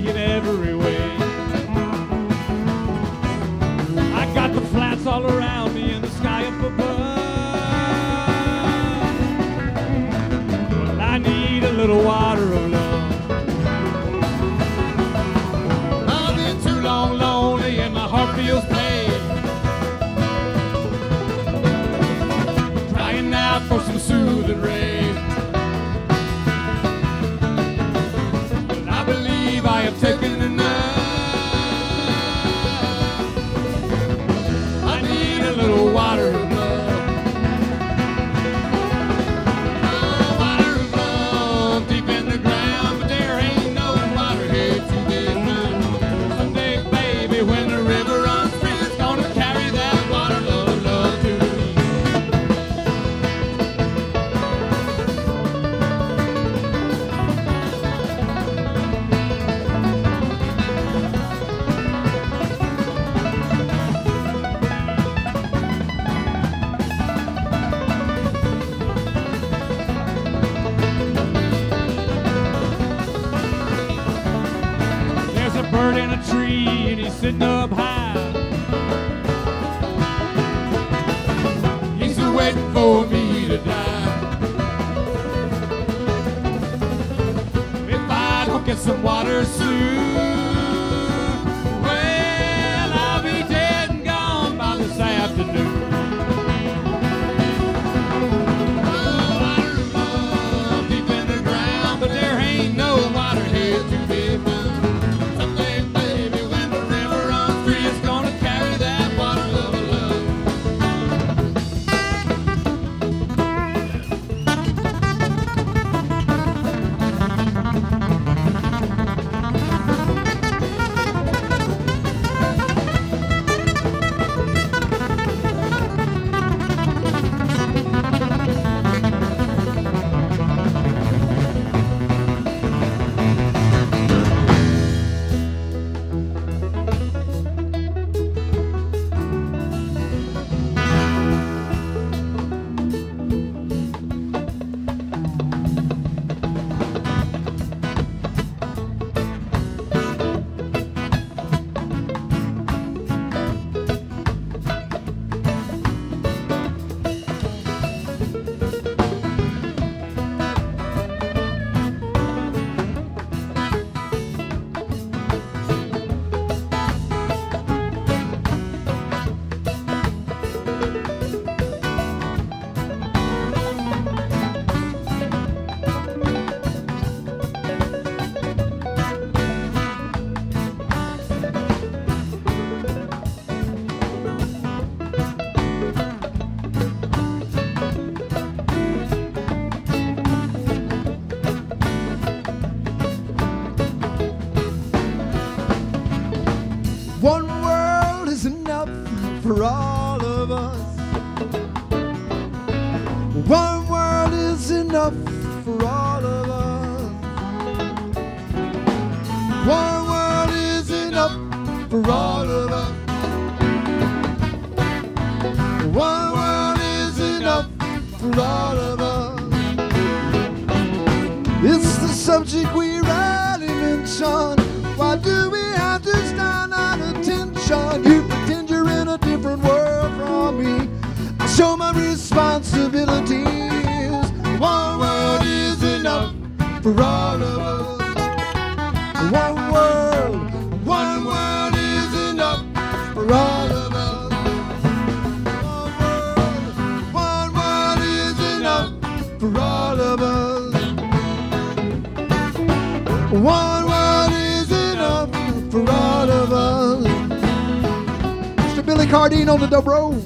in every way. I got the flats all around me and the sky up above. Well, I need a little water of love. I've been too long lonely and my heart feels pain. Crying out for some soothing rain. But I believe I have taken enough. I need a little water of love. Oh, water of love deep in the ground, but there ain't no water here to be found. Someday, baby, when the river runs free, it's gonna carry that water of love to me. There's a bird in a tree and he's sitting up high. He's waiting for me to die. If I don't get some water soon, well, I'll be dead and gone by this afternoon. Oh, water of love deep in the ground, but there ain't no water here to be found. Someday, baby, when the river runs free, it's gonna carry that water of love. One world is enough for all of us. One world is enough for all of us. One world is enough for all of us. One world is enough for all of us. It's the subject we rarely mention. Why do we have to stand at attention? You pretend you're in a different world from me. I show my responsibilities. One world is enough for all of us. One world is enough for all of us. One world is enough for all of us. One world is enough for all of us. Mr. Billy Cardine on the dobro.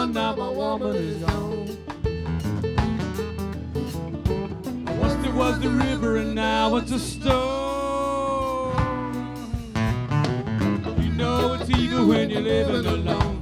now my woman is gone. Once there was the river and now it's a stone. You know it's evil when you're living alone.